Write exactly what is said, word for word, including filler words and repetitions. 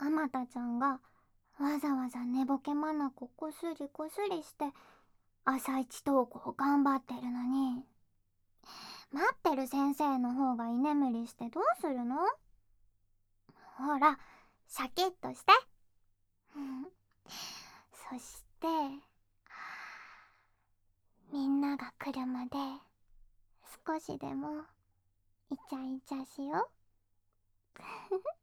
あまたちゃんがわざわざ寝ぼけまなここすりこすりして朝一登校頑張ってるのに、待ってる先生の方が居眠りしてどうするの？ほら、シャキッとして。そして、みんなが来るまで少しでもイチャイチャしよう。